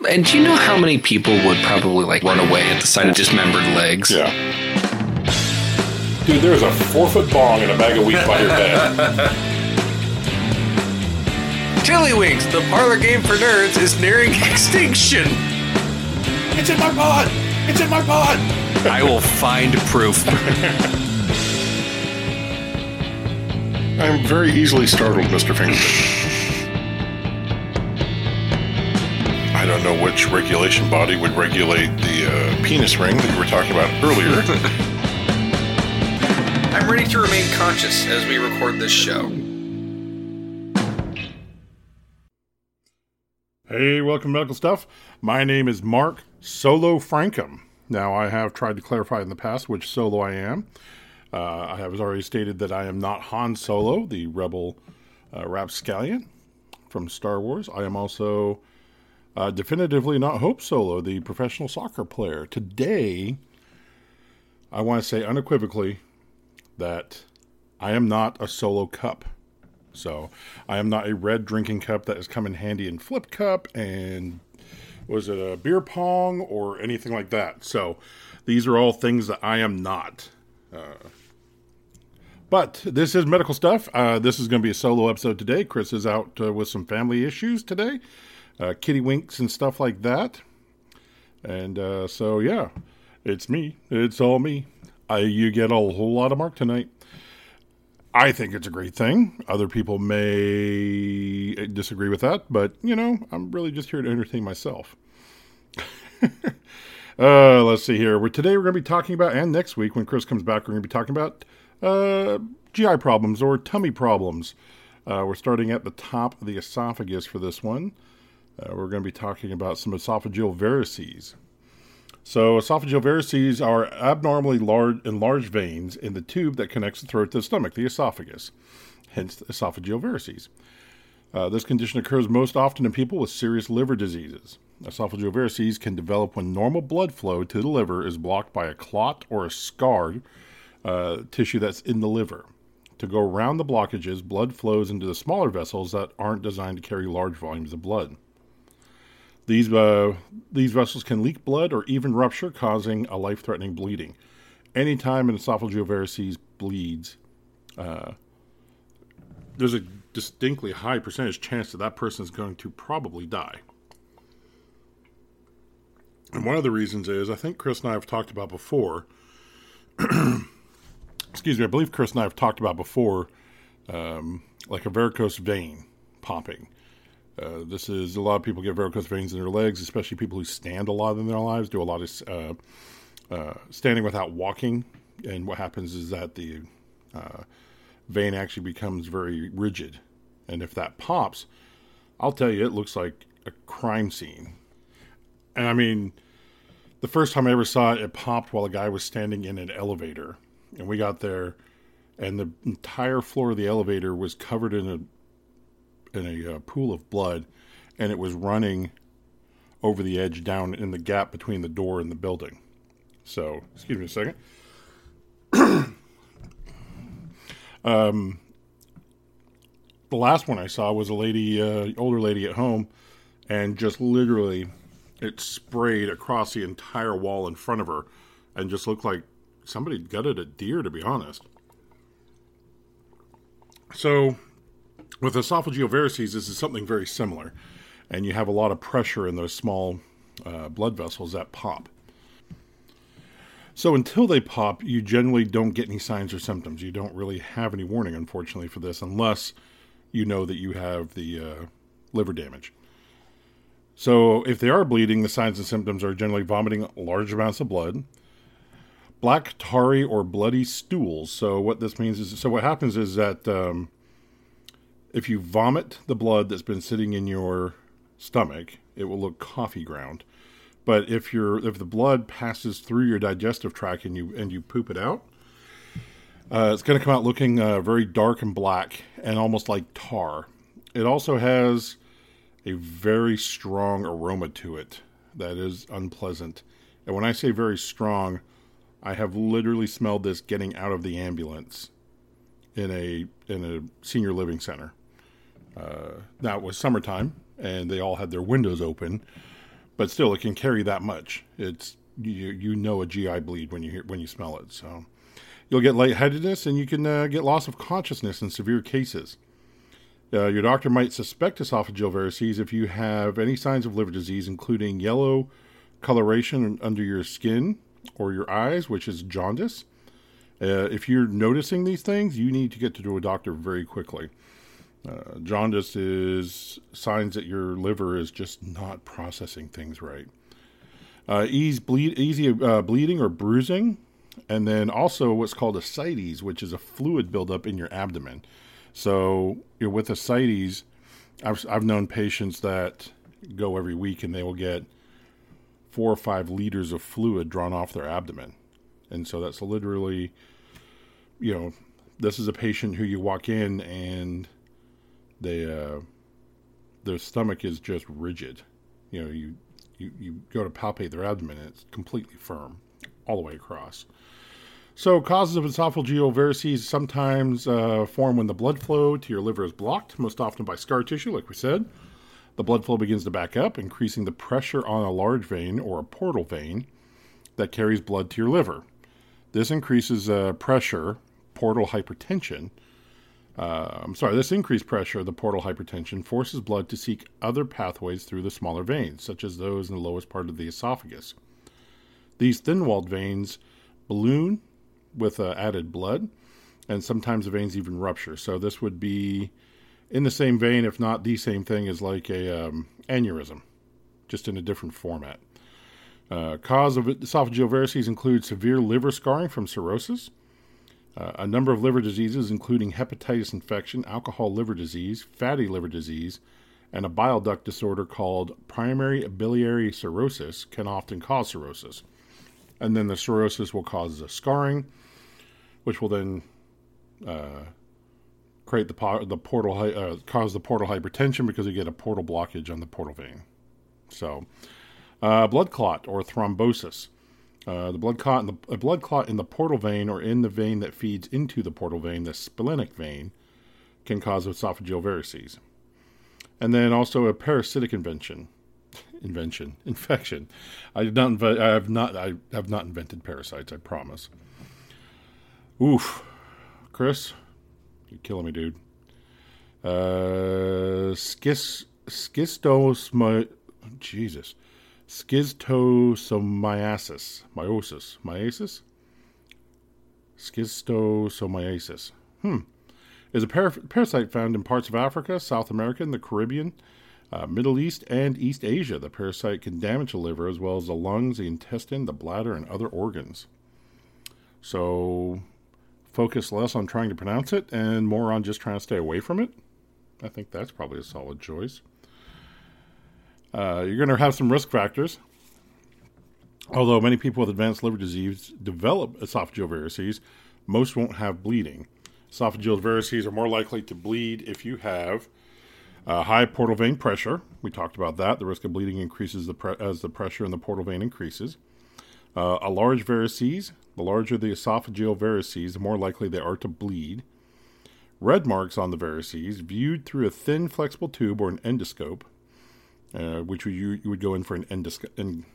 And do you know how many people would probably run away at the sight of dismembered legs? Yeah. Dude, there's a 4-foot bong and a bag of wheat by your bed. Tiddlywinks, the parlor game for nerds, is nearing extinction. It's in my pot! It's in my pot! I will find proof. I'm very easily startled, Mr. Fingerman. I don't know which regulation body would regulate the penis ring that you were talking about earlier. I'm ready to remain conscious as we record this show. Hey, welcome to Medical Stuff. My name is Mark Solo Frankum. Now, I have tried to clarify in the past which Solo I am. I have already stated that I am not Han Solo, the rebel rapscallion from Star Wars. I am also definitively not Hope Solo, the professional soccer player. Today, I want to say unequivocally that I am not a Solo cup. So, I am not a red drinking cup that has come in handy in Flip Cup and was it a beer pong or anything like that. So, these are all things that I am not. But this is Medical Stuff. This is going to be a solo episode today. Chris is out with some family issues today. Kitty winks and stuff like that. And so, yeah, it's me. It's all me. You get a whole lot of Mark tonight. I think it's a great thing. Other people may disagree with that. But, you know, I'm really just here to entertain myself. Let's see here. Today we're going to be talking about, and next week when Chris comes back, we're going to be talking about GI problems or tummy problems. We're starting at the top of the esophagus for this one. We're going to be talking about some esophageal varices. So esophageal varices are abnormally enlarged veins in the tube that connects the throat to the stomach, the esophagus, hence esophageal varices. This condition occurs most often in people with serious liver diseases. Esophageal varices can develop when normal blood flow to the liver is blocked by a clot or a scarred tissue that's in the liver. To go around the blockages, blood flows into the smaller vessels that aren't designed to carry large volumes of blood. These vessels can leak blood or even rupture, causing a life-threatening bleeding. Anytime an esophageal varices bleeds, there's a distinctly high percentage chance that person is going to probably die. And one of the reasons is, I think Chris and I have talked about before, excuse me, I believe Chris and I have talked about before, like a varicose vein popping. This is, a lot of people get varicose veins in their legs, especially people who stand a lot in their lives, do a lot of standing without walking. And what happens is that the vein actually becomes very rigid. And if that pops, I'll tell you, it looks like a crime scene. And I mean, the first time I ever saw it, it popped while a guy was standing in an elevator. And we got there, and the entire floor of the elevator was covered in a pool of blood, and it was running over the edge down in the gap between the door and the building. So, excuse me a second. The last one I saw was a lady, older lady at home, and just literally it sprayed across the entire wall in front of her, and just looked like somebody gutted a deer, to be honest. So, with esophageal varices, this is something very similar. And you have a lot of pressure in those small blood vessels that pop. So until they pop, you generally don't get any signs or symptoms. You don't really have any warning, unfortunately, for this, unless you know that you have the liver damage. So if they are bleeding, the signs and symptoms are generally vomiting large amounts of blood, black, tarry, or bloody stools. So what this means is, so what happens is that if you vomit the blood that's been sitting in your stomach, it will look coffee ground. But if the blood passes through your digestive tract and you poop it out, it's going to come out looking very dark and black and almost like tar. It also has a very strong aroma to it that is unpleasant. And when I say very strong, I have literally smelled this getting out of the ambulance in a senior living center. Now it was summertime and they all had their windows open, but still, it can carry that much. It's you know a GI bleed when you smell it. So you'll get lightheadedness, and you can get loss of consciousness in severe cases. Your doctor might suspect esophageal varices if you have any signs of liver disease, including yellow coloration under your skin or your eyes, which is jaundice. If you're noticing these things, you need to get to a doctor very quickly. Jaundice is signs that your liver is just not processing things right. Easy bleeding or bruising, and then also what's called ascites, which is a fluid buildup in your abdomen. So with ascites, I've known patients that go every week and they will get 4 or 5 liters of fluid drawn off their abdomen. And so that's literally, this is a patient who you walk in and their stomach is just rigid. You go to palpate their abdomen and it's completely firm all the way across. So causes of esophageal varices sometimes form when the blood flow to your liver is blocked, most often by scar tissue, like we said. The blood flow begins to back up, increasing the pressure on a large vein or a portal vein that carries blood to your liver. This increases pressure, portal hypertension. This increased pressure, the portal hypertension, forces blood to seek other pathways through the smaller veins, such as those in the lowest part of the esophagus. These thin-walled veins balloon with added blood, and sometimes the veins even rupture. So this would be in the same vein, if not the same thing, as like a aneurysm, just in a different format. Cause of esophageal varices include severe liver scarring from cirrhosis, a number of liver diseases, including hepatitis infection, alcohol liver disease, fatty liver disease, and a bile duct disorder called primary biliary cirrhosis can often cause cirrhosis. And then the cirrhosis will cause a scarring, which will then create cause the portal hypertension because you get a portal blockage on the portal vein. So, blood clot or thrombosis. The blood clot in the portal vein or in the vein that feeds into the portal vein, the splenic vein, can cause esophageal varices. And then also a parasitic infection. I have not invented parasites, I promise. Oof. Chris, you're killing me, dude. Schistosomiasis is a parasite found in parts of Africa, South America, and the Caribbean, Middle East, and East Asia. The parasite can damage the liver as well as the lungs, the intestine, the bladder, and other organs. So focus less on trying to pronounce it and more on just trying to stay away from it. I think that's probably a solid choice. You're going to have some risk factors. Although many people with advanced liver disease develop esophageal varices, most won't have bleeding. Esophageal varices are more likely to bleed if you have high portal vein pressure. We talked about that. The risk of bleeding increases as the pressure in the portal vein increases. A large varices, the larger the esophageal varices, the more likely they are to bleed. Red marks on the varices, viewed through a thin flexible tube or an endoscope, which you would go in for an endoscopy.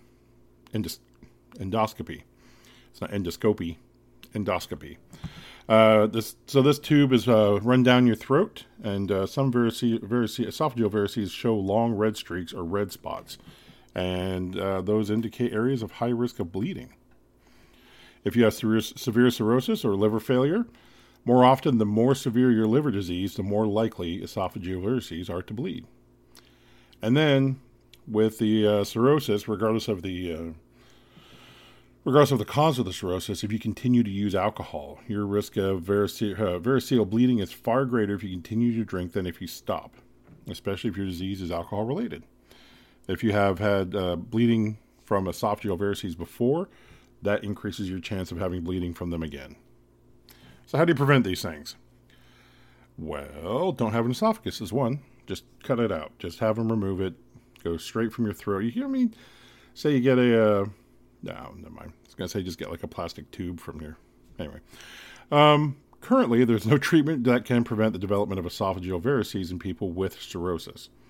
It's not endoscopy, endoscopy. This tube is run down your throat, and some esophageal varices show long red streaks or red spots, and those indicate areas of high risk of bleeding. If you have severe cirrhosis or liver failure, more often the more severe your liver disease, the more likely esophageal varices are to bleed. And then with the cirrhosis, regardless of the cause of the cirrhosis, if you continue to use alcohol, your risk of variceal bleeding is far greater if you continue to drink than if you stop, especially if your disease is alcohol related. If you have had bleeding from esophageal varices before, that increases your chance of having bleeding from them again. So how do you prevent these things? Well, don't have an esophagus is one. Just cut it out. Just have them remove it. Go straight from your throat. Say you get no, never mind. I was going to say just get like a plastic tube from here. Anyway. Currently, there's no treatment that can prevent the development of esophageal varices in people with cirrhosis.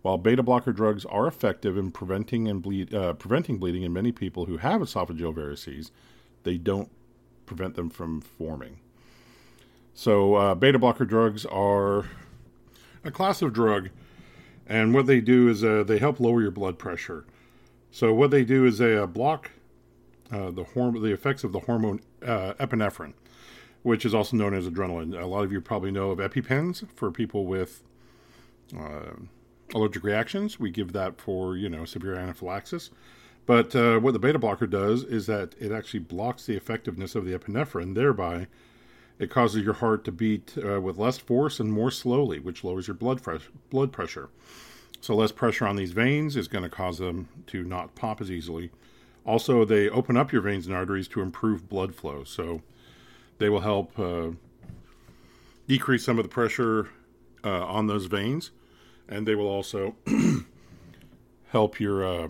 While beta blocker drugs are effective in preventing bleeding in many people who have esophageal varices, they don't prevent them from forming. So beta blocker drugs are a class of drug, and what they do is they help lower your blood pressure. So what they do is they block the effects of the hormone epinephrine, which is also known as adrenaline. A lot of you probably know of EpiPens for people with allergic reactions. We give that for, severe anaphylaxis. But what the beta blocker does is that it actually blocks the effectiveness of the epinephrine. Thereby, it causes your heart to beat with less force and more slowly, which lowers your blood pressure. So less pressure on these veins is going to cause them to not pop as easily. Also, they open up your veins and arteries to improve blood flow. So they will help decrease some of the pressure on those veins. And they will also help your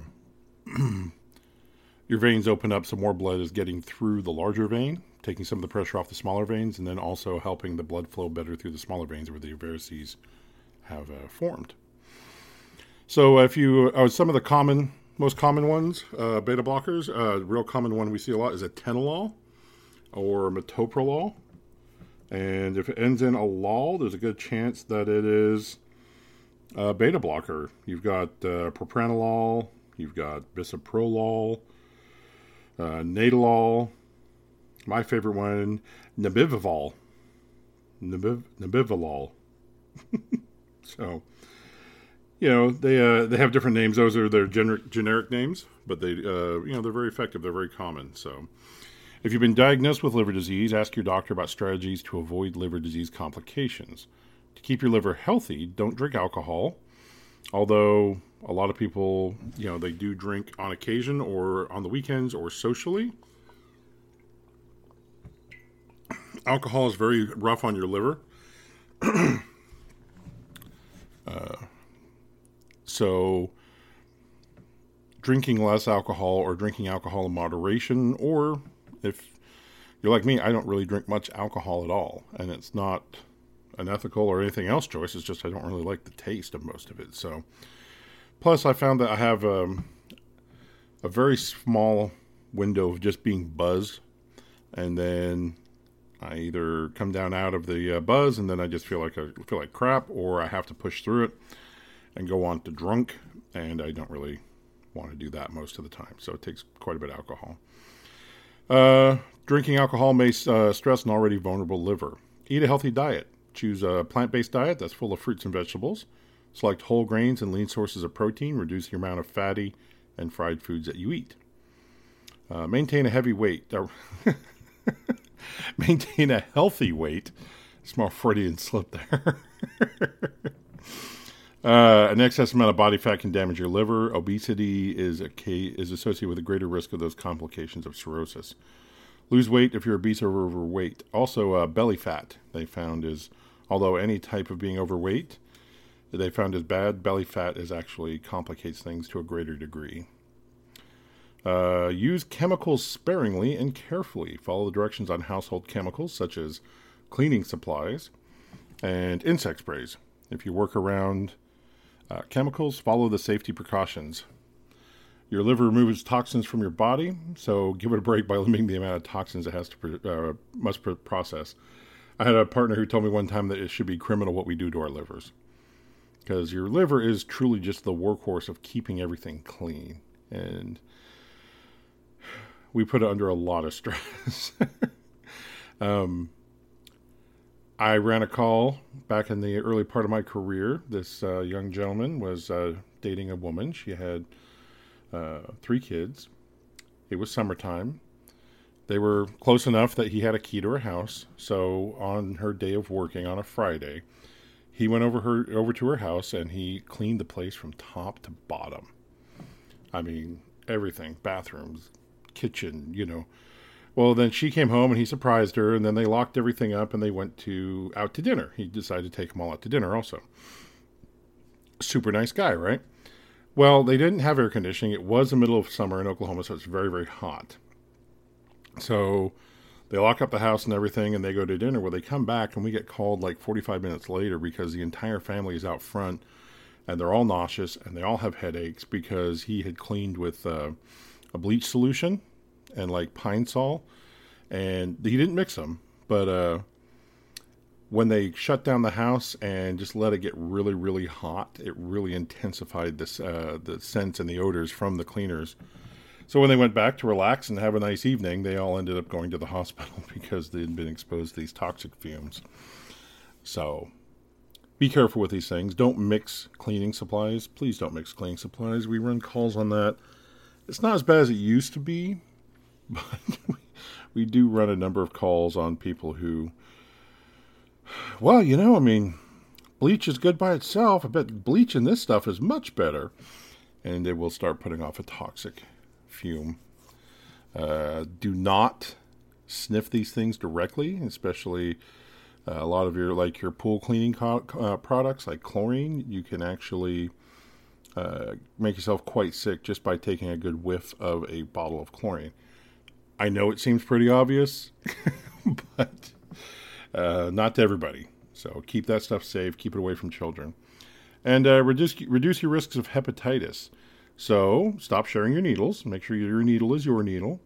veins open up so more blood is getting through the larger vein, taking some of the pressure off the smaller veins, and then also helping the blood flow better through the smaller veins where the varices have formed. So if you, some of the most common ones, beta blockers, real common one we see a lot is atenolol or metoprolol. And if it ends in a lol, there's a good chance that it is a beta blocker. You've got propranolol, you've got bisoprolol, nadolol. My favorite one, nebivolol. Nebivolol. So, they have different names. Those are their generic names, but they're very effective. They're very common. So, if you've been diagnosed with liver disease, ask your doctor about strategies to avoid liver disease complications. To keep your liver healthy, don't drink alcohol. Although a lot of people, they do drink on occasion or on the weekends or socially. Alcohol is very rough on your liver. So drinking less alcohol or drinking alcohol in moderation, or if you're like me, I don't really drink much alcohol at all. And it's not an ethical or anything else choice. It's just I don't really like the taste of most of it. So, plus I found that I have a very small window of just being buzzed, and then I either come down out of the buzz, and then I just feel like crap, or I have to push through it and go on to drunk, and I don't really want to do that most of the time. So it takes quite a bit of alcohol. Drinking alcohol may stress an already vulnerable liver. Eat a healthy diet. Choose a plant-based diet that's full of fruits and vegetables. Select whole grains and lean sources of protein. Reduce the amount of fatty and fried foods that you eat. Maintain a heavy weight. Maintain a healthy weight. Small Freudian slip there. An excess amount of body fat can damage your liver. Obesity is associated with a greater risk of those complications of cirrhosis. Lose weight if you're obese or overweight. Also, belly fat, they found is, although any type of being overweight, they found is bad, belly fat actually complicates things to a greater degree. Use chemicals sparingly and carefully. Follow the directions on household chemicals, such as cleaning supplies and insect sprays. If you work around chemicals, follow the safety precautions. Your liver removes toxins from your body, so give it a break by limiting the amount of toxins it has to must process. I had a partner who told me one time that it should be criminal what we do to our livers, because your liver is truly just the workhorse of keeping everything clean, and we put it under a lot of stress. I ran a call back in the early part of my career. This young gentleman was dating a woman. She had 3 kids. It was summertime. They were close enough that he had a key to her house. So on her day of working on a Friday, he went over to her house and he cleaned the place from top to bottom. I mean, everything, bathrooms, kitchen, Well, then she came home and he surprised her, and then they locked everything up and they went out to dinner. He decided to take them all out to dinner also. Super nice guy, right? Well, they didn't have air conditioning. It was the middle of summer in Oklahoma, so it's very, very hot. So they lock up the house and everything, and they go to dinner. Well, they come back, and we get called like 45 minutes later because the entire family is out front and they're all nauseous, and they all have headaches because he had cleaned with a bleach solution and like Pine Sol, and he didn't mix them, but when they shut down the house and just let it get really, really hot, it really intensified this the scents and the odors from the cleaners. So when they went back to relax and have a nice evening, they all ended up going to the hospital because they had been exposed to these toxic fumes. So be careful with these things. Don't mix cleaning supplies. Please don't mix cleaning supplies. We run calls on that. It's not as bad as it used to be, but we do run a number of calls on people who, well, bleach is good by itself. I bet bleach in this stuff is much better. And they will start putting off a toxic fume. Do not sniff these things directly, especially a lot of your pool cleaning products like chlorine. You can actually make yourself quite sick just by taking a good whiff of a bottle of chlorine. I know it seems pretty obvious, but not to everybody. So keep that stuff safe. Keep it away from children. And reduce your risks of hepatitis. So stop sharing your needles. Make sure your needle is your needle.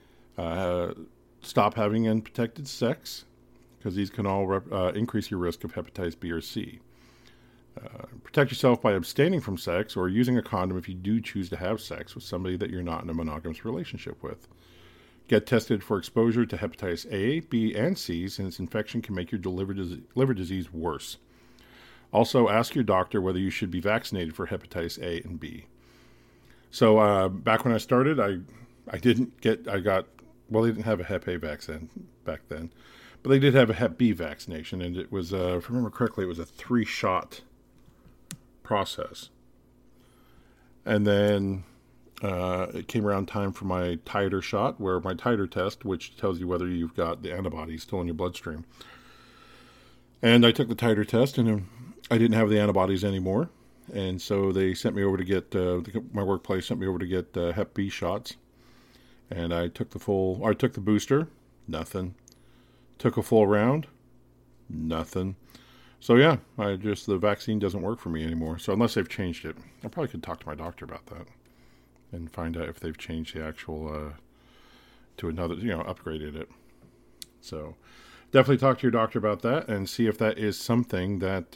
Stop having unprotected sex, because these can all increase your risk of hepatitis B or C. Protect yourself by abstaining from sex or using a condom if you do choose to have sex with somebody that you're not in a monogamous relationship with. Get tested for exposure to hepatitis A, B, and C, since infection can make your liver disease worse. Also, ask your doctor whether you should be vaccinated for hepatitis A and B. So back when I started, they didn't have a Hep A vaccine back then, but they did have a Hep B vaccination, and it was, if I remember correctly, it was a 3-shot process. And then it came around time for my titer shot, where my titer test, which tells you whether you've got the antibodies still in your bloodstream. And I took the titer test, and I didn't have the antibodies anymore. And so they sent me over to get, my workplace sent me over to get Hep B shots. And I took the booster, nothing. Took a full round, nothing. So yeah, the vaccine doesn't work for me anymore. So unless they've changed it, I probably could talk to my doctor about that and find out if they've changed the actual, to another, upgraded it. So definitely talk to your doctor about that and see if that is something that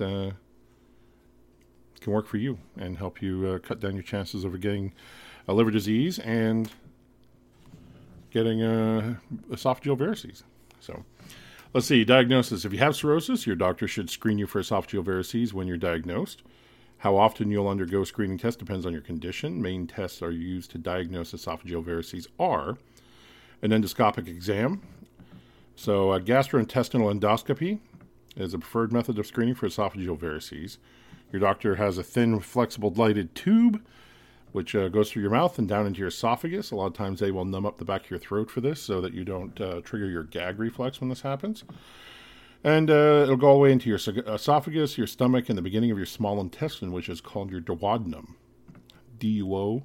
can work for you and help you cut down your chances of getting a liver disease and getting esophageal varices. So let's see, diagnosis. If you have cirrhosis, your doctor should screen you for esophageal varices when you're diagnosed. How often you'll undergo screening tests depends on your condition. Main tests are used to diagnose esophageal varices are an endoscopic exam. So a gastrointestinal endoscopy is a preferred method of screening for esophageal varices. Your doctor has a thin, flexible, lighted tube which goes through your mouth and down into your esophagus. A lot of times they will numb up the back of your throat for this so that you don't trigger your gag reflex when this happens. And it'll go all the way into your esophagus, your stomach, and the beginning of your small intestine, which is called your duodenum. Duodenum,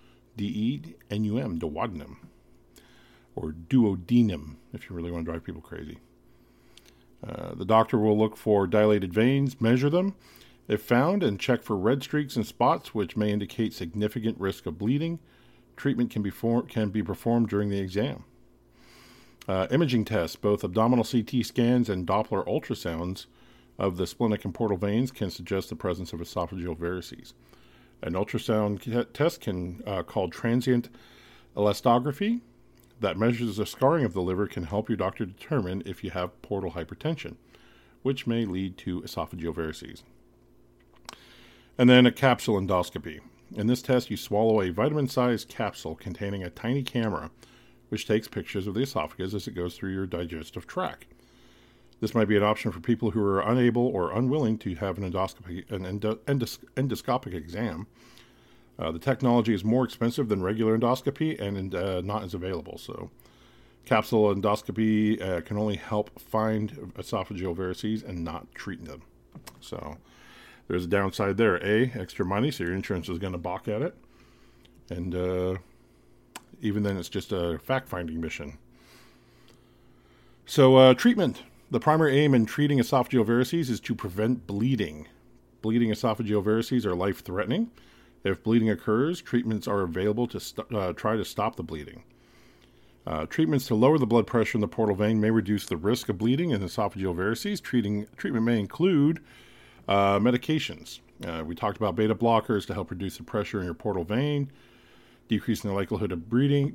duodenum. Or duodenum, if you really want to drive people crazy. The doctor will look for dilated veins, measure them, if found, and check for red streaks and spots, which may indicate significant risk of bleeding. Treatment can be performed during the exam. Imaging tests, both abdominal CT scans and Doppler ultrasounds of the splenic and portal veins can suggest the presence of esophageal varices. An ultrasound test called transient elastography that measures the scarring of the liver can help your doctor determine if you have portal hypertension, which may lead to esophageal varices. And then a capsule endoscopy. In this test, you swallow a vitamin-sized capsule containing a tiny camera, which takes pictures of the esophagus as it goes through your digestive tract. This might be an option for people who are unable or unwilling to have an endoscopic exam. The technology is more expensive than regular endoscopy and not as available. So capsule endoscopy can only help find esophageal varices and not treat them. So there's a downside there. Extra money, so your insurance is going to balk at it. And even then, it's just a fact-finding mission. So treatment. The primary aim in treating esophageal varices is to prevent bleeding. bleeding esophageal varices are life-threatening. If bleeding occurs, treatments are available to try to stop the bleeding. Treatments to lower the blood pressure in the portal vein may reduce the risk of bleeding in esophageal varices. Treatment may include medications. We talked about beta blockers to help reduce the pressure in your portal vein, decreasing the likelihood of breathing.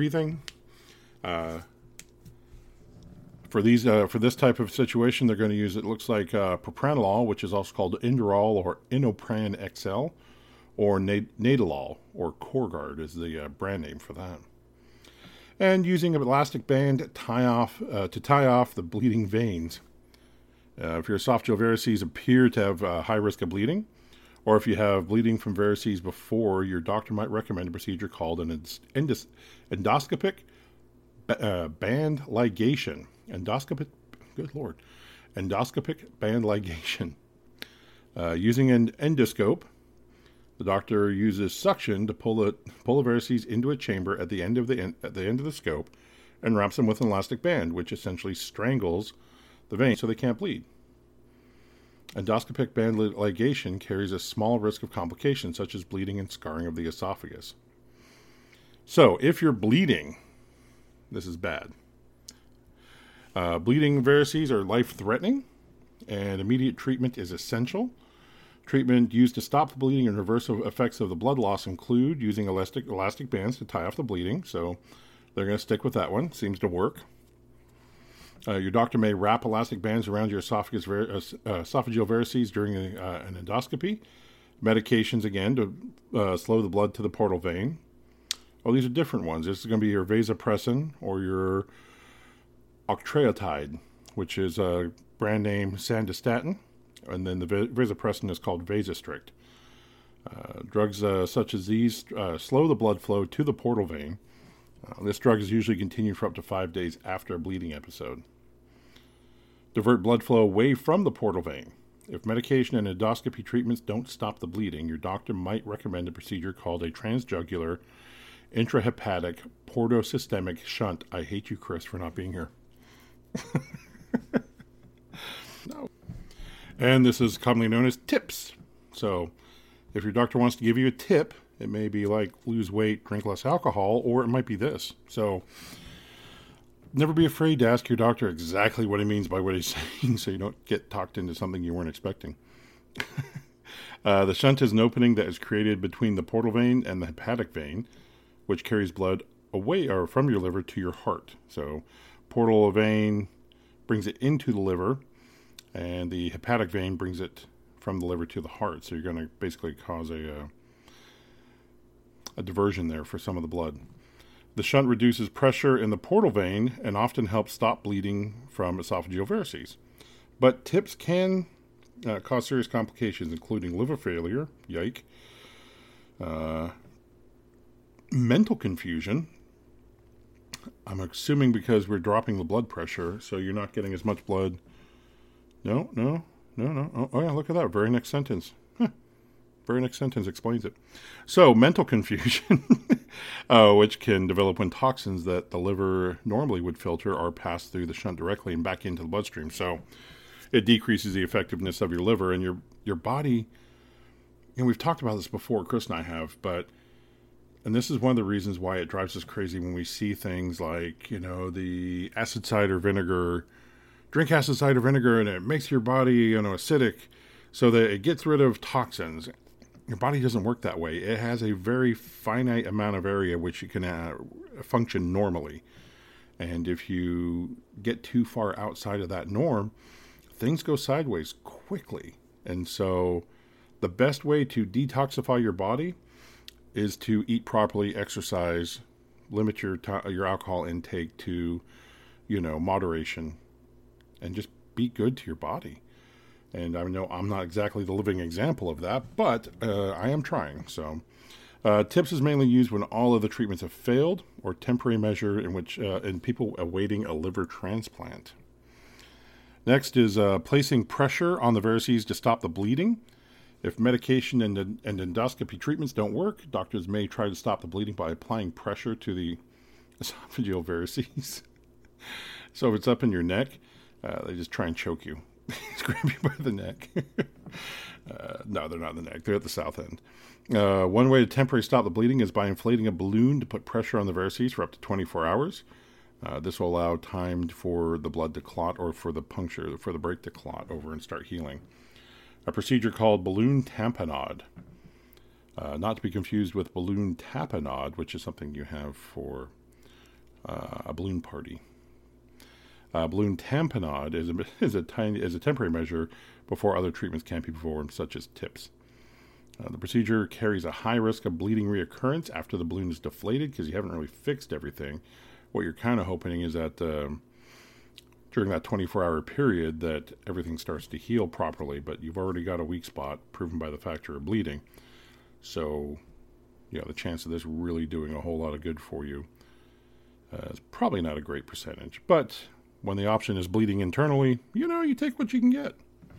For this type of situation, they're going to use, it looks like propranolol, which is also called Inderal or Inopran XL, or Nadolol, or Corguard is the brand name for that. And using an elastic band to tie off the bleeding veins. If your esophageal varices appear to have a high risk of bleeding, or if you have bleeding from varices before, your doctor might recommend a procedure called an endoscopic band ligation. Endoscopic band ligation. Using an endoscope, the doctor uses suction to pull the varices into a chamber at the end of the scope, and wraps them with an elastic band, which essentially strangles the vein so they can't bleed. Endoscopic band ligation carries a small risk of complications such as bleeding and scarring of the esophagus. So, if you're bleeding, this is bad. Bleeding varices are life-threatening, and immediate treatment is essential. Treatment used to stop the bleeding and reverse effects of the blood loss include using elastic bands to tie off the bleeding, so they're going to stick with that one. Seems to work. Your doctor may wrap elastic bands around your esophageal varices during an endoscopy. Medications, again, to slow the blood to the portal vein. Oh, these are different ones. This is going to be your vasopressin or your octreotide, which is a brand name Sandostatin. And then the vasopressin is called Vasostrict. Drugs such as these slow the blood flow to the portal vein. This drug is usually continued for up to 5 days after a bleeding episode. Divert blood flow away from the portal vein. If medication and endoscopy treatments don't stop the bleeding, your doctor might recommend a procedure called a transjugular intrahepatic portosystemic shunt. I hate you, Chris, for not being here. No. And this is commonly known as TIPS. So if your doctor wants to give you a tip, it may be like lose weight, drink less alcohol, or it might be this. So never be afraid to ask your doctor exactly what he means by what he's saying so you don't get talked into something you weren't expecting. The shunt is an opening that is created between the portal vein and the hepatic vein, which carries blood away or from your liver to your heart. So portal vein brings it into the liver, and the hepatic vein brings it from the liver to the heart. So you're going to basically cause a diversion there for some of the blood. The shunt reduces pressure in the portal vein and often helps stop bleeding from esophageal varices. But TIPS can cause serious complications, including liver failure, yike, mental confusion. I'm assuming because we're dropping the blood pressure, so you're not getting as much blood. No. Oh, yeah, look at that. Very next sentence. Very next sentence explains it. So, mental confusion, which can develop when toxins that the liver normally would filter are passed through the shunt directly and back into the bloodstream. So, it decreases the effectiveness of your liver and your body. And we've talked about this before, Chris and I have, and this is one of the reasons why it drives us crazy when we see things like, the acid cider vinegar. Drink acid cider vinegar and it makes your body, acidic so that it gets rid of toxins. Your body doesn't work that way. It has a very finite amount of area which you can function normally. And if you get too far outside of that norm, things go sideways quickly. And so the best way to detoxify your body is to eat properly, exercise, limit your alcohol intake to, moderation, and just be good to your body. And I know I'm not exactly the living example of that, but I am trying. So TIPS is mainly used when all of the treatments have failed, or temporary measure in people awaiting a liver transplant. Next is placing pressure on the varices to stop the bleeding. If medication and endoscopy treatments don't work, doctors may try to stop the bleeding by applying pressure to the esophageal varices. So if it's up in your neck, they just try and choke you. He's grabbing you by the neck. No, they're not in the neck. They're at the south end. One way to temporarily stop the bleeding is by inflating a balloon to put pressure on the varices for up to 24 hours. This will allow time for the blood to clot or for the break to clot over and start healing. A procedure called balloon tamponade. Not to be confused with balloon taponade, which is something you have for a balloon party. Balloon tamponade is a temporary measure before other treatments can be performed, such as TIPS. The procedure carries a high risk of bleeding reoccurrence after the balloon is deflated because you haven't really fixed everything. What you're kind of hoping is that during that 24-hour period that everything starts to heal properly, but you've already got a weak spot proven by the fact you're bleeding. So, the chance of this really doing a whole lot of good for you is probably not a great percentage. But when the option is bleeding internally, you take what you can get.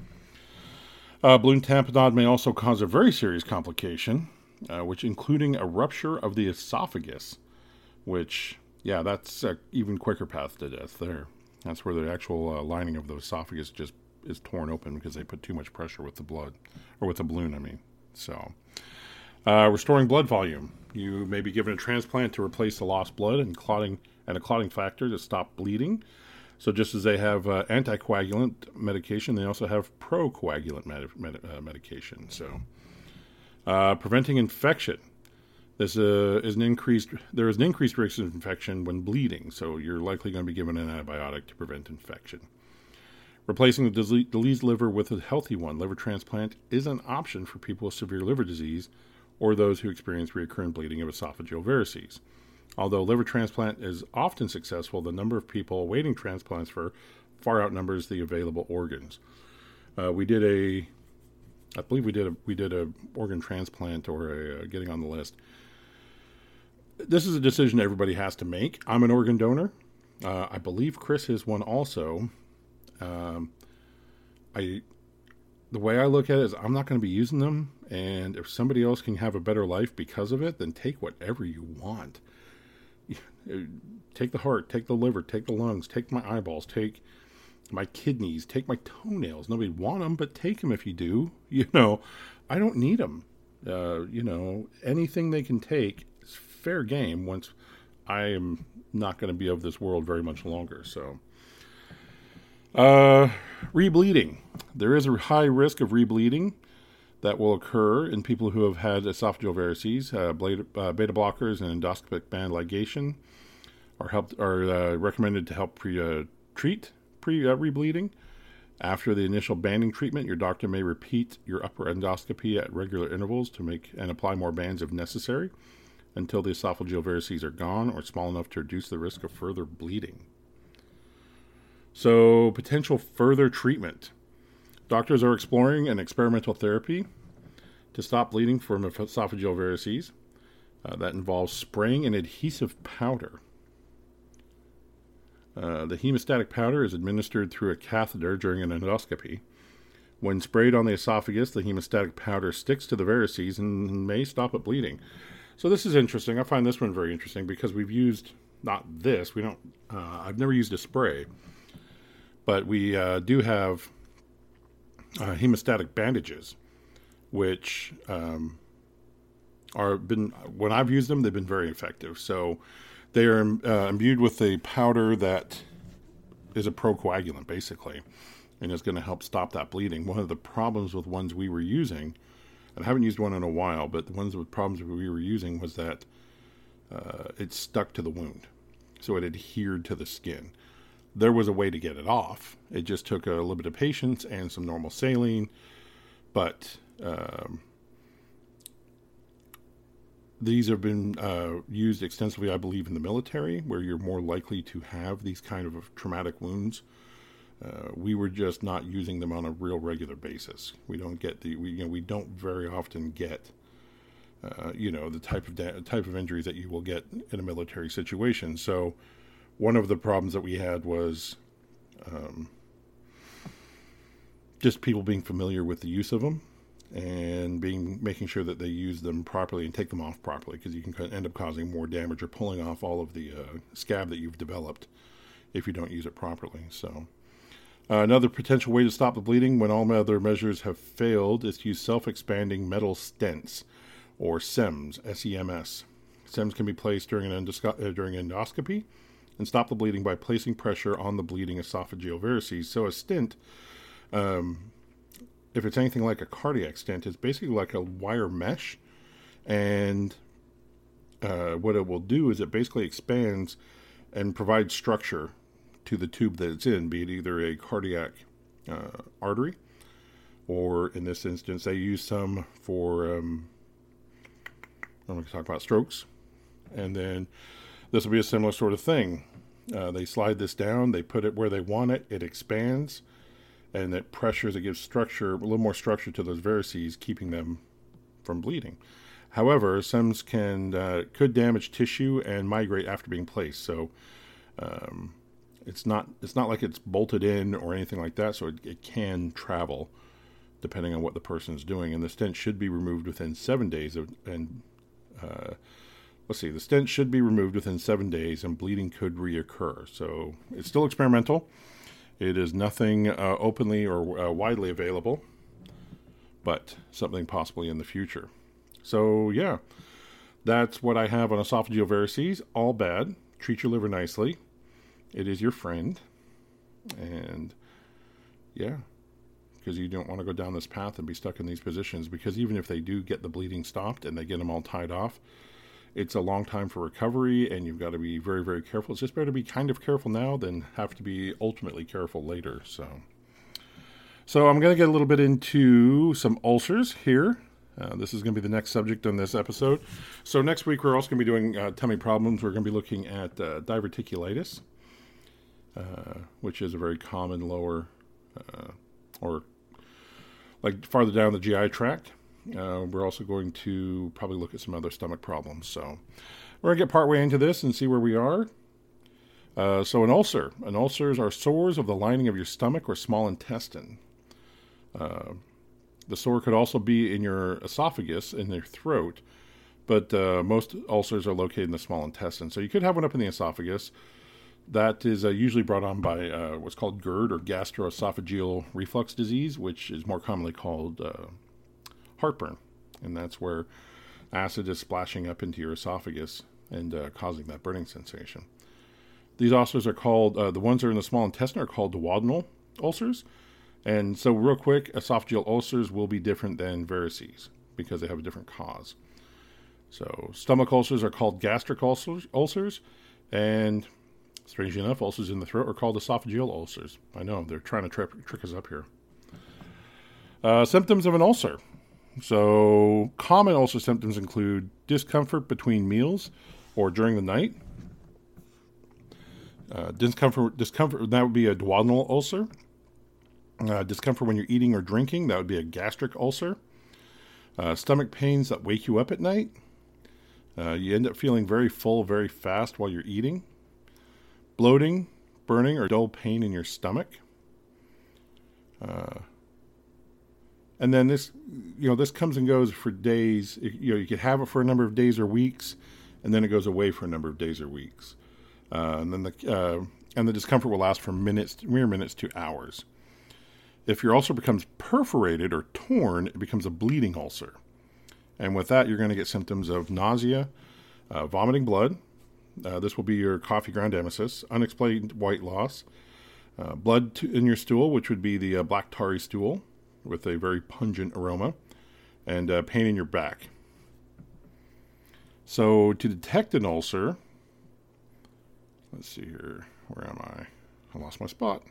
Balloon tamponade may also cause a very serious complication, which including a rupture of the esophagus, which, that's an even quicker path to death there. That's where the actual lining of the esophagus just is torn open because they put too much pressure with the blood, or with the balloon, I mean. So, restoring blood volume. You may be given a transplant to replace the lost blood and a clotting factor to stop bleeding. So just as they have anticoagulant medication, they also have procoagulant medication. So, preventing infection. There is an increased risk of infection when bleeding, so you're likely going to be given an antibiotic to prevent infection. Replacing the diseased liver with a healthy one, liver transplant is an option for people with severe liver disease or those who experience recurrent bleeding of esophageal varices. Although liver transplant is often successful, the number of people awaiting transplants far outnumbers the available organs. We did a organ transplant or a getting on the list. This is a decision everybody has to make. I'm an organ donor. I believe Chris is one also. The way I look at it is I'm not going to be using them, and if somebody else can have a better life because of it, then take whatever you want. Take the heart, take the liver, take the lungs, take my eyeballs, take my kidneys, take my toenails. Nobody want them, but take them if you do. I don't need them. Anything they can take is fair game once I am not going to be of this world very much longer. So, rebleeding. There is a high risk of rebleeding that will occur in people who have had esophageal varices. Beta blockers and endoscopic band ligation are recommended to help treat rebleeding. After the initial banding treatment, your doctor may repeat your upper endoscopy at regular intervals to make and apply more bands if necessary until the esophageal varices are gone or small enough to reduce the risk of further bleeding. So, potential further treatment. Doctors are exploring an experimental therapy to stop bleeding from esophageal varices that involves spraying an adhesive powder. The hemostatic powder is administered through a catheter during an endoscopy. When sprayed on the esophagus, the hemostatic powder sticks to the varices and may stop it bleeding. So this is interesting. I find this one very interesting because we've used, I've never used a spray, but we do have hemostatic bandages, which when I've used them, they've been very effective. So they are imbued with a powder that is a procoagulant, basically, and is going to help stop that bleeding. One of the problems with ones we were using, and I haven't used one in a while, but the ones with problems we were using was that it stuck to the wound. So it adhered to the skin. There was a way to get it off. It just took a little bit of patience and some normal saline, but these have been used extensively, I believe, in the military, where you're more likely to have these kind of traumatic wounds. We were just not using them on a real regular basis. We don't get we don't very often get the type of injuries that you will get in a military situation. So one of the problems that we had was just people being familiar with the use of them and making sure that they use them properly and take them off properly, because you can end up causing more damage or pulling off all of the scab that you've developed if you don't use it properly. So Another potential way to stop the bleeding when all other measures have failed is to use self-expanding metal stents, or SEMS, S-E-M-S. SEMS can be placed during endoscopy and stop the bleeding by placing pressure on the bleeding esophageal varices. So a stent, if it's anything like a cardiac stent, it's basically like a wire mesh, and what it will do is it basically expands and provides structure to the tube that it's in, be it either a cardiac artery, or in this instance, they use some for, I'm going to talk about strokes, and then this will be a similar sort of thing. They slide this down, they put it where they want it, it expands, and it pressures, it gives structure, a little more structure to those varices, keeping them from bleeding. However, SEMS could damage tissue and migrate after being placed, so it's not like it's bolted in or anything like that, so it can travel depending on what the person is doing. And the stent should be removed within 7 days. The stent should be removed within 7 days, and bleeding could reoccur. So it's still experimental. It is nothing openly or widely available, but something possibly in the future. So yeah, that's what I have on esophageal varices. All bad. Treat your liver nicely. It is your friend. And yeah, because you don't want to go down this path and be stuck in these positions, because even if they do get the bleeding stopped and they get them all tied off, it's a long time for recovery, and you've got to be very, very careful. It's just better to be kind of careful now than have to be ultimately careful later. So I'm going to get a little bit into some ulcers here. This is going to be the next subject on this episode. So next week, we're also going to be doing tummy problems. We're going to be looking at diverticulitis, which is a very common lower or like farther down the GI tract. We're also going to probably look at some other stomach problems. So we're going to get partway into this and see where we are. So an ulcer. An ulcers are sores of the lining of your stomach or small intestine. The sore could also be in your esophagus, in your throat, but most ulcers are located in the small intestine. So you could have one up in the esophagus. That is usually brought on by what's called GERD, or gastroesophageal reflux disease, which is more commonly called heartburn. And that's where acid is splashing up into your esophagus and causing that burning sensation. These ulcers are called, the ones that are in the small intestine are called duodenal ulcers. And so real quick, esophageal ulcers will be different than varices because they have a different cause. So stomach ulcers are called gastric ulcers, and strangely enough, ulcers in the throat are called esophageal ulcers. I know, they're trying to trick us up here. Symptoms of an ulcer. So common ulcer symptoms include discomfort between meals or during the night. Discomfort, that would be a duodenal ulcer. Discomfort when you're eating or drinking, that would be a gastric ulcer. Stomach pains that wake you up at night. You end up feeling very full very fast while you're eating. Bloating, burning, or dull pain in your stomach. And then this comes and goes for days. You could have it for a number of days or weeks, and then it goes away for a number of days or weeks. And then the discomfort will last from mere minutes to hours. If your ulcer becomes perforated or torn, it becomes a bleeding ulcer. And with that, you're going to get symptoms of nausea, vomiting blood. This will be your coffee ground emesis, unexplained white loss, blood in your stool, which would be the black tarry stool with a very pungent aroma, and pain in your back. So to detect an ulcer, let's see here. Where am I? I lost my spot.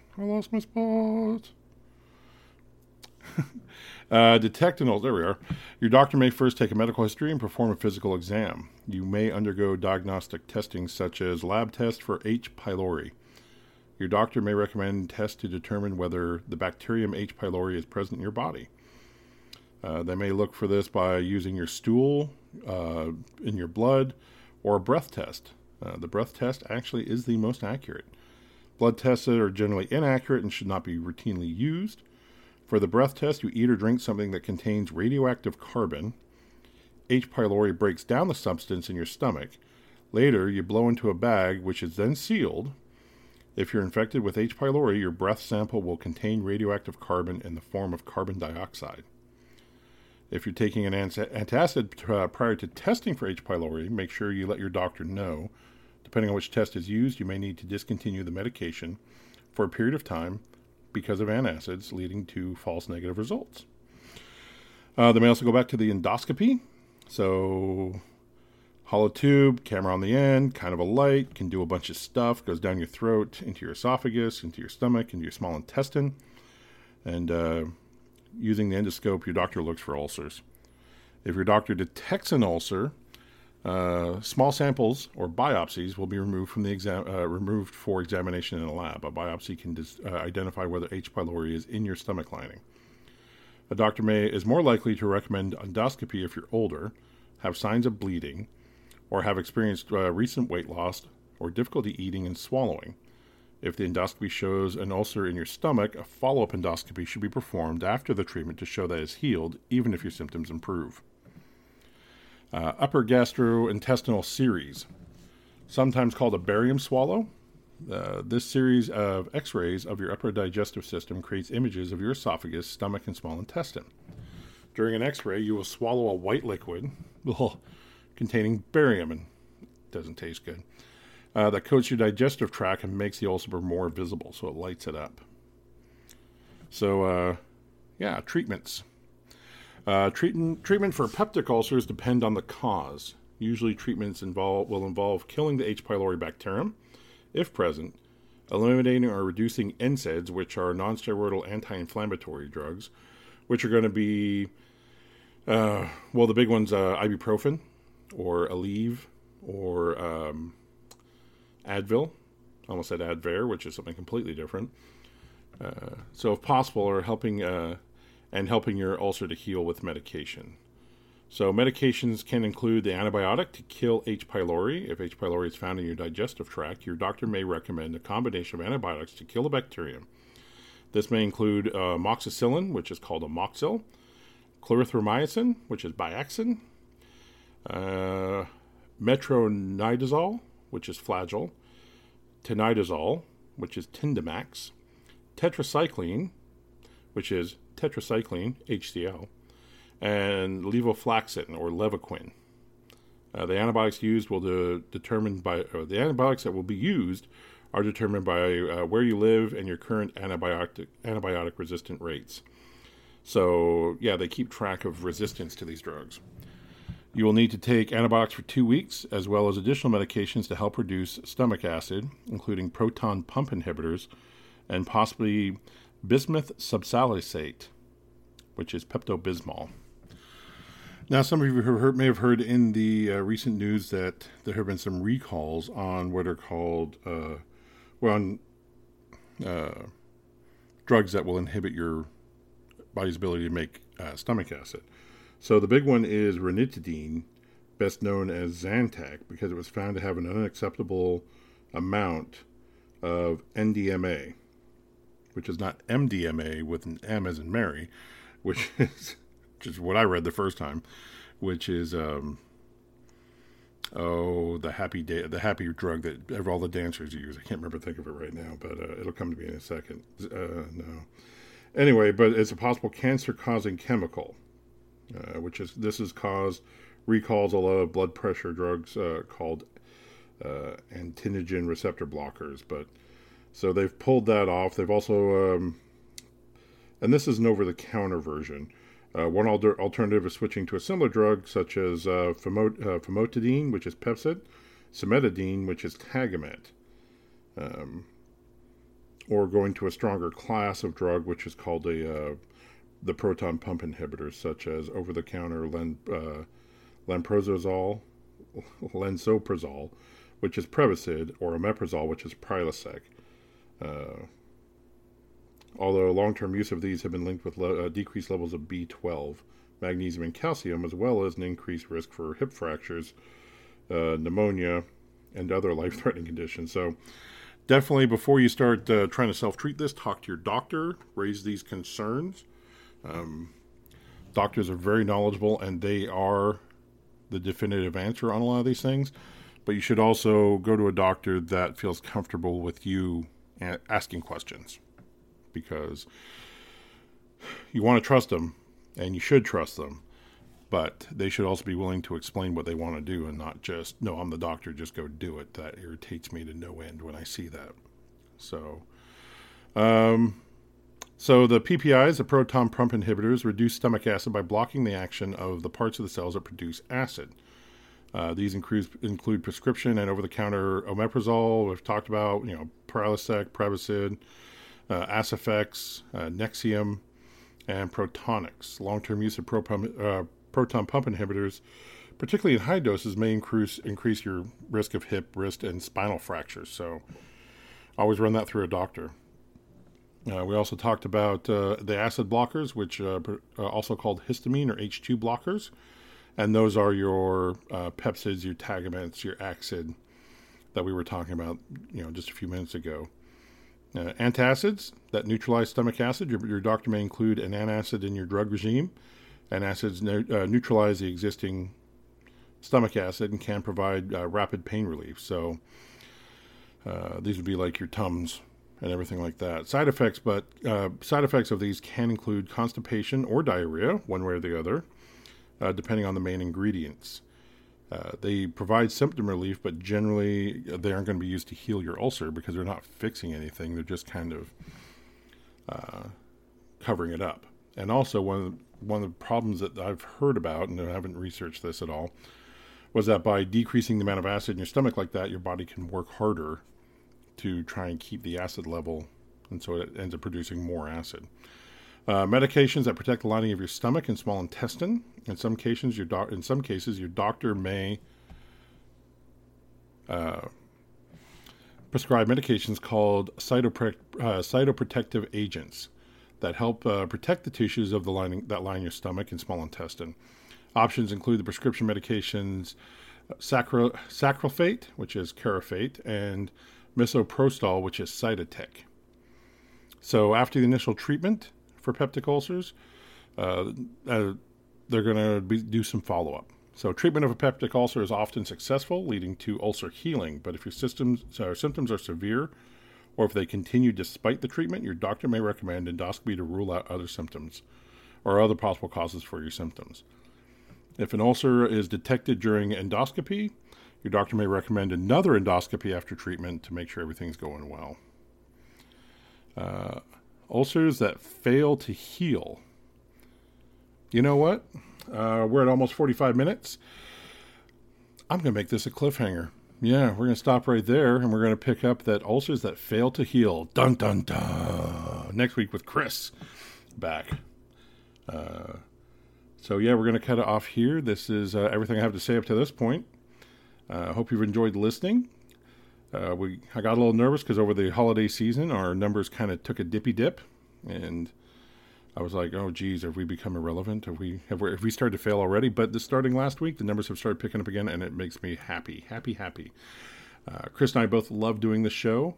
Detect an ulcer. There we are. Your doctor may first take a medical history and perform a physical exam. You may undergo diagnostic testing such as lab test for H. pylori. Your doctor may recommend tests to determine whether the bacterium H. pylori is present in your body. They may look for this by using your stool, in your blood, or a breath test. The breath test actually is the most accurate. Blood tests are generally inaccurate and should not be routinely used. For the breath test, you eat or drink something that contains radioactive carbon. H. pylori breaks down the substance in your stomach. Later, you blow into a bag, which is then sealed. If you're infected with H. pylori, your breath sample will contain radioactive carbon in the form of carbon dioxide. If you're taking an antacid prior to testing for H. pylori, make sure you let your doctor know. Depending on which test is used, you may need to discontinue the medication for a period of time because of antacids, leading to false negative results. They may also go back to the endoscopy. So, hollow tube, camera on the end, kind of a light, can do a bunch of stuff, goes down your throat, into your esophagus, into your stomach, into your small intestine. And using the endoscope, your doctor looks for ulcers. If your doctor detects an ulcer, small samples or biopsies will be removed from the removed for examination in a lab. A biopsy can identify whether H. pylori is in your stomach lining. A doctor is more likely to recommend endoscopy if you're older, have signs of bleeding, or have experienced recent weight loss or difficulty eating and swallowing. If the endoscopy shows an ulcer in your stomach, a follow-up endoscopy should be performed after the treatment to show that it's healed, even if your symptoms improve. Upper gastrointestinal series, sometimes called a barium swallow. This series of x-rays of your upper digestive system creates images of your esophagus, stomach, and small intestine. During an x-ray, you will swallow a white liquid containing barium, and it doesn't taste good, that coats your digestive tract and makes the ulcer more visible, so it lights it up. So, treatments. Treatment for peptic ulcers depend on the cause. Usually treatments will involve killing the H. pylori bacterium, if present, eliminating or reducing NSAIDs, which are non-steroidal anti-inflammatory drugs, which are going to be, the big ones, ibuprofen, or Aleve, or Advil. I almost said Advair, which is something completely different. So if possible, or helping your ulcer to heal with medication. So medications can include the antibiotic to kill H. pylori. If H. pylori is found in your digestive tract, your doctor may recommend a combination of antibiotics to kill the bacterium. This may include amoxicillin, which is called Amoxil, clarithromycin, which is Biaxin, metronidazole, which is Flagyl, tinidazole, which is Tindamax, tetracycline, which is tetracycline, HCl, and levofloxacin or Levaquin. The antibiotics used the antibiotics that will be used are determined by where you live and your current antibiotic resistant rates. So they keep track of resistance to these drugs. You will need to take antibiotics for 2 weeks, as well as additional medications to help reduce stomach acid, including proton pump inhibitors, and possibly bismuth subsalicate, which is Pepto-Bismol. Now, some of you may have heard in the recent news that there have been some recalls on what are called drugs that will inhibit your body's ability to make stomach acid. So the big one is ranitidine, best known as Zantac, because it was found to have an unacceptable amount of NDMA, which is not MDMA with an M as in Mary, which is what I read the first time, which is the happy drug that all the dancers use. I can't think of it right now, but it'll come to me in a second. No. Anyway, but it's a possible cancer-causing chemical, this has caused recalls a lot of blood pressure drugs called antinogen receptor blockers. But so they've pulled that off. They've also, and this is an over-the-counter version. One alternative is switching to a similar drug, such as famotidine, which is Pepcid, cimetidine, which is Tagamet, or going to a stronger class of drug, which is called the proton pump inhibitors, such as over-the-counter lansoprazole, which is Prevacid, or omeprazole, which is Prilosec. Although long-term use of these have been linked with decreased levels of B12, magnesium, and calcium, as well as an increased risk for hip fractures, pneumonia, and other life-threatening conditions. So definitely, before you start trying to self-treat this, talk to your doctor, raise these concerns. Doctors are very knowledgeable, and they are the definitive answer on a lot of these things. But you should also go to a doctor that feels comfortable with you asking questions, because you want to trust them, and you should trust them, but they should also be willing to explain what they want to do and not just, no, I'm the doctor, just go do it. That irritates me to no end when I see that. So the PPIs, the proton pump inhibitors, reduce stomach acid by blocking the action of the parts of the cells that produce acid. These include prescription and over-the-counter omeprazole. We've talked about, Prilosec, Prevacid, Acifex, Nexium, and Protonix. Long-term use of proton pump inhibitors, particularly in high doses, may increase your risk of hip, wrist, and spinal fractures. So always run that through a doctor. We also talked about the acid blockers, which are also called histamine or H2 blockers. And those are your pepsids, your Tagamet, your Axid that we were talking about, just a few minutes ago. Antacids that neutralize stomach acid. Your doctor may include an antacid in your drug regime. Antacids neutralize the existing stomach acid and can provide rapid pain relief. So these would be like your Tums and everything like that. Side effects of these can include constipation or diarrhea, one way or the other, depending on the main ingredients. They provide symptom relief, but generally they aren't going to be used to heal your ulcer because they're not fixing anything. They're just kind of covering it up. And also one of the problems that I've heard about, and I haven't researched this at all, was that by decreasing the amount of acid in your stomach like that, your body can work harder to try and keep the acid level, and so it ends up producing more acid. Medications that protect the lining of your stomach and small intestine. In some cases, your doctor may prescribe medications called cytoprotective agents that help protect the tissues of that line your stomach and small intestine. Options include the prescription medications Sacralfate, which is Carafate, and Misoprostol, which is Cytotec. So after the initial treatment for peptic ulcers, they're going to do some follow-up. So treatment of a peptic ulcer is often successful, leading to ulcer healing. But if your symptoms are severe, or if they continue despite the treatment, your doctor may recommend endoscopy to rule out other symptoms or other possible causes for your symptoms. If an ulcer is detected during endoscopy, your doctor may recommend another endoscopy after treatment to make sure everything's going well. Ulcers that fail to heal. You know what? We're at almost 45 minutes. I'm going to make this a cliffhanger. Yeah, we're going to stop right there, and we're going to pick up that ulcers that fail to heal. Dun, dun, dun. Next week with Chris back. So, yeah, we're going to cut it off here. This is everything I have to say up to this point. I hope you've enjoyed listening. I got a little nervous because over the holiday season, our numbers kind of took a dippy dip, and I was like, oh, geez, have we become irrelevant? Have we started to fail already? But starting last week, the numbers have started picking up again, and it makes me happy. Chris and I both love doing the show.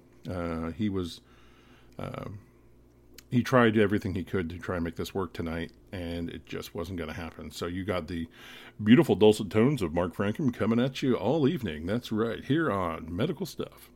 He tried everything he could to try and make this work tonight, and it just wasn't going to happen. So you got the beautiful dulcet tones of Mark Franken coming at you all evening. That's right, here on Medical Stuff.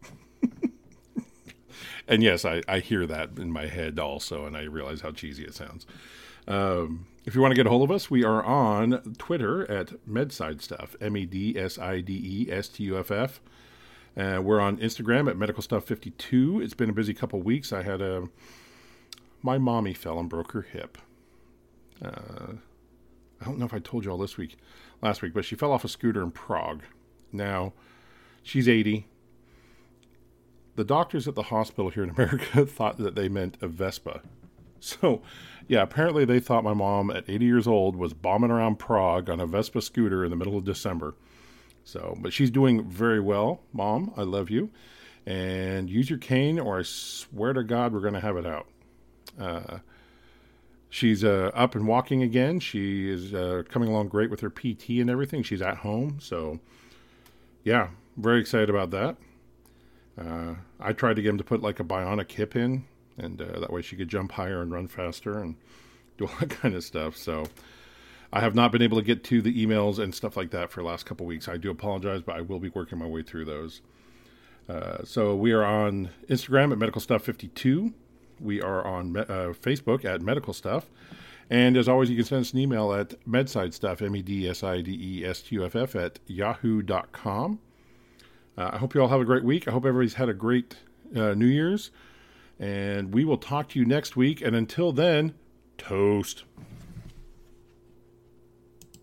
And yes, I hear that in my head also, and I realize how cheesy it sounds. If you want to get a hold of us, we are on Twitter at MedsideStuff, MedsideStuff. We're on Instagram at MedicalStuff52. It's been a busy couple weeks. I had my mommy fell and broke her hip. I don't know if I told you all last week, but she fell off a scooter in Prague. Now, she's 80. The doctors at the hospital here in America thought that they meant a Vespa. So, yeah, apparently they thought my mom at 80 years old was bombing around Prague on a Vespa scooter in the middle of December. So, but she's doing very well. Mom, I love you. And use your cane or I swear to God we're going to have it out. She's up and walking again. She is coming along great with her PT and everything. She's at home. So, yeah, very excited about that. I tried to get him to put like a bionic hip in, and that way she could jump higher and run faster and do all that kind of stuff. So I have not been able to get to the emails and stuff like that for the last couple weeks. I do apologize, but I will be working my way through those. So we are on Instagram at Medical Stuff 52. We are on Facebook at Medical Stuff. And as always, you can send us an email at medsidestuff, medsidestuff at yahoo.com. I hope you all have a great week. I hope everybody's had a great New Year's. And we will talk to you next week. And until then, toast.